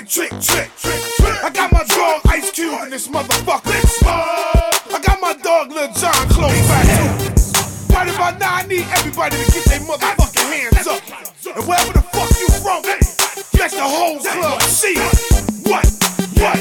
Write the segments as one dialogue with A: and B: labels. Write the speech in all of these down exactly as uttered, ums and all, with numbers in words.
A: trick, trick, trick, trick, trick. I got my dog Ice Cube in this motherfucker. I got my dog Lil Jon close back too. Right about now, I need everybody to get their motherfucking hands up. And wherever the fuck you from, let the whole club see it. What? What?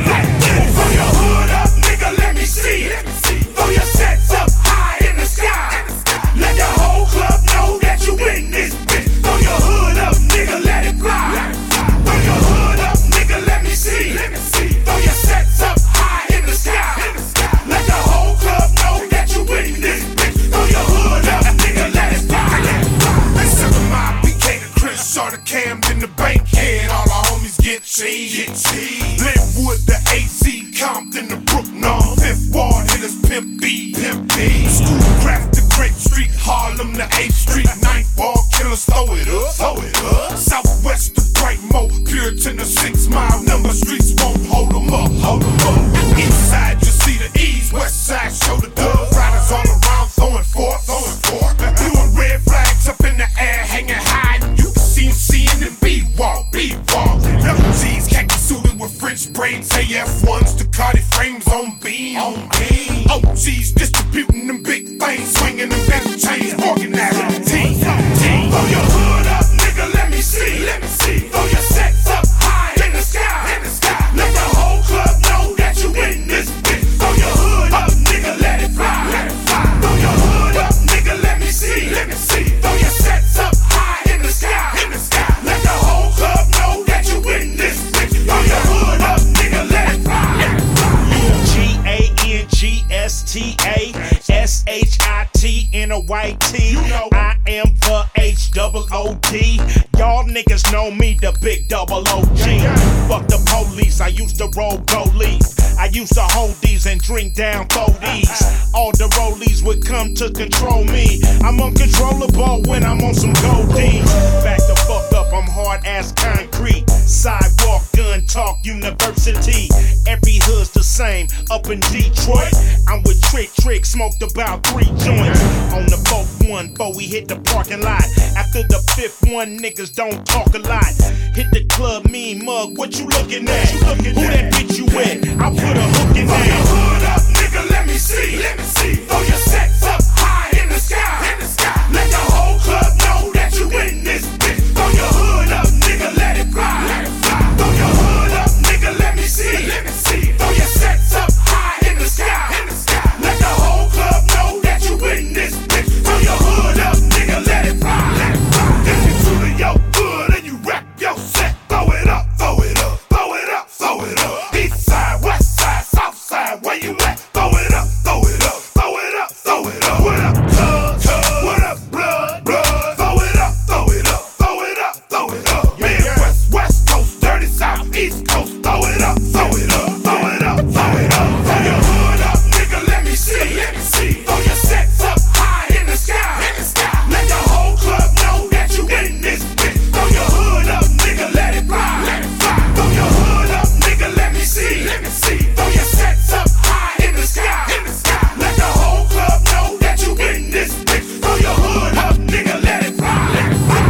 A: Throw your hood up, nigga, let me see it. Throw your sets up high in the sky. Let the whole club know that you in this bitch. Throw your hood up, nigga, let it fly. Throw your hood up, nigga, let me see. Throw your sets up high in the sky. Let the whole club know that you in this bitch. Throw your hood up, nigga, let it fly. They serving my B K to Chris, Shorter Camden, the Bankhead. All our homies get cheese. Linwood, the A C, Compton, the Brooknall, Fifth Ward, hitters, Pimp B, Pimp B. Schoolcraft, the Grape Street, Harlem, the eighth Street, Ninth Ward, killers, throw it up, throw it up. Southwest, the Brightmo, Puritan, the Six Mile, number streets won't hold them up, hold them up. East side, you see the E's, West side, show the dub. Riders all around, throwing forth, throwing forth. Doing red flags up in the air, hanging high. You can see them seeing the B-Wall, B-Wall. Double G's, khaki suited with French braids, A F ones, Ducati frames on beam. On beam. O G's distributing them big things, swinging them big chains, organizing the team. Throw your hood up, nigga, let me see. Let me see. Throw your sets up high in the sky. In the sky. Let the whole club know that you in this bitch. Throw your hood up, nigga, let it fly. Let it fly. Throw your hood up, nigga, let me see. Let me see. Throw your sets up high in the sky. In the sky. Let the whole club know that you in this bitch. Throw your hood up, nigga, let it fly. Let it fly.
B: G A N G S T A S H I T N a white tee. I am the H double O D. Y'all niggas know me, the big double O G. Fuck the police, I used to roll goalies. I used to hold these and drink down forties. All the rollies would come to control me. I'm uncontrollable when I'm on some goldies. Back the fuck up, I'm hard as concrete. Sidewalk, gun talk, university. Every hood's the same, up in Detroit. I'm with Trick Trick, smoked about three joints. On the fourth one, before we hit the parking lot. After the fifth one, niggas don't talk a lot. Hit the club, mean mug, what you looking at? Who that bitch you with? I put a hook in
A: there. Throw your hood up, nigga, let me see. Let me see. Throw your sets up high in the sky. In the sky. Let the whole club know that you in this bitch. Throw your hood up, nigga, let it fly. Let it fly. Throw your hood up, nigga, let me see. Let me see. Throw your sets up high in the sky. In the sky. Let the whole club know that you in this bitch. Throw your hood up, nigga, let it fly. Let it fly. If you truly your hood and you rap your set, throw it up, throw it up, throw it up, throw it up. East side, west side, south side, where you at? Throw it up, throw it up, throw it up, throw it up. What up, cuz? What up, blood? Blood. Throw it up, throw it up, throw it up, throw it up. Midwest, West Coast, dirty South, East Coast. Throw it up, throw it up, throw it up, throw it up. Throw your hood up, nigga, let me see. Let me see. Throw your sets up high in the sky. In the sky. Let the whole club know that you in this bitch. Throw your hood up, nigga, let it fly. Let it fly. Throw your hood up, nigga, let me see. Let me see. Throw your sets up high in the sky. In the sky. Let the whole club know that you in this bitch. Throw your hood up, nigga, let it fly. Let it fly.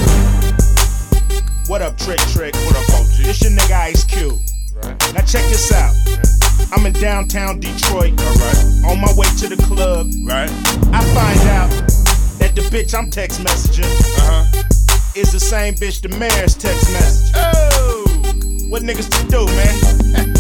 B: What up, Trick Trick? What up, O G? This your nigga Ice Cube. Right. Now check this out. Right. I'm in downtown Detroit. All right. On my way to the club. Right. I find out that the bitch I'm text messaging uh-huh. is the same bitch the mayor's text message. Oh, what niggas to do, man?